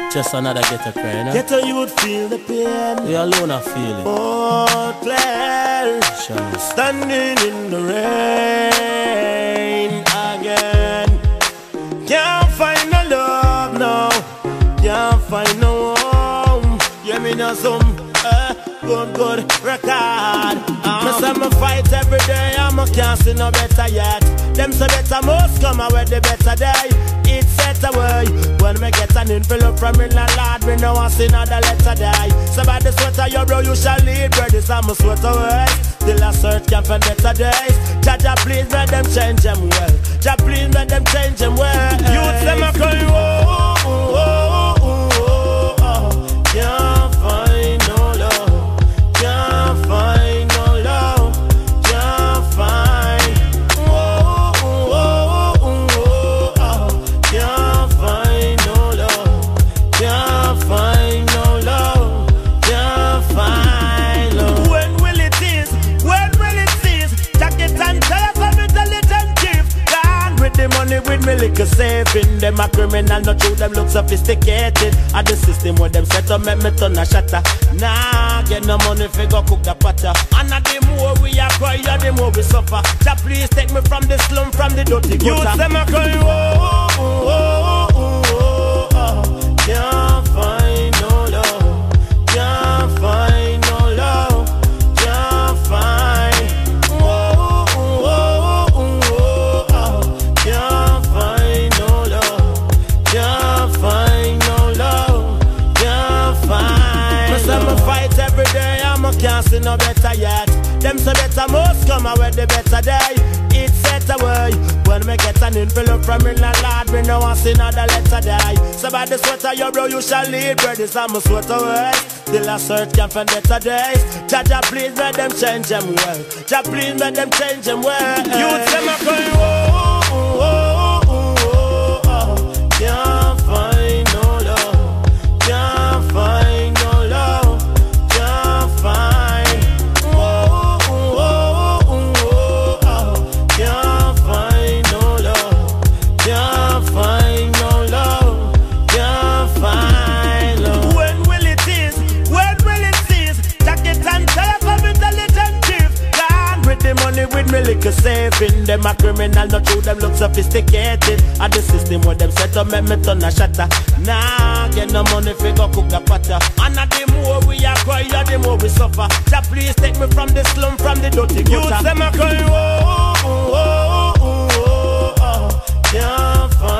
Just another ghetto cry, no? Ghetto youth feel the pain. We alone are feeling. Oh, Claire, Sure. standing in the rain again. Can't find no love now. Can't find no home. Yeah, me know some good record. Me say me fight every day, and me can't see no better yet. Them say better must come away the better day. It's set away when me get an envelope from in the Lord. Me no want see another letter die. So by the sweat of your brow you shall lead. Bread is on my sweat away. Still a search can find better days. Jaja please let them change them well. Jaja please let them change them well. Youth them a cry oh oh oh oh oh. Can't find no love. Can't find no love. Can't find oh oh oh oh oh. Can't find no love. Can't find no love. Can't find love. When will it is? When will it cease? Jacket and telephone intelligent chief. Gone with the money with me liquor saving. Them a criminal, not true, them look sophisticated. At the system where them set up, make me turn a shatter. Nah, get no money fi go cook the potter. And the more we a cry, the more we suffer. Jah please take me from the slum, from the dirty gutter. Youth them a cry, oh oh oh oh oh oh. Can't find no love. Can't find no love. Can't find oh oh oh oh oh. Can't find no love. Can't find no love. Can't find. Me say me fight every day, and me can't see no better yet. Them say better must come away the better day. It's set away when me get an envelope from in the Lord. Me no want see another letter die. So by the sweat of your brow you shall lead. Bread is on my sweat away. Still a search can find better days. Jaja please let them change them well. Jaja please let them change them well. Youth them a cry oh oh oh oh oh. Can't find no love. Can't find no love. Can't find oh oh oh oh oh. Can't find no love. Can't find no love. Can't find love. When will it is? When will it cease? Jacket and telephone intelligent chief. Gone with the money with me liquor saving. Them a criminal, not true, them look sophisticated. At the system where them set up, make me turn a shatter. Nah, get no money fi go cook the potter. And the more we a cry, the more we suffer. Jah please take me from the slum, from the dirty gutter. Youth them a cry oh oh oh oh oh. Can't find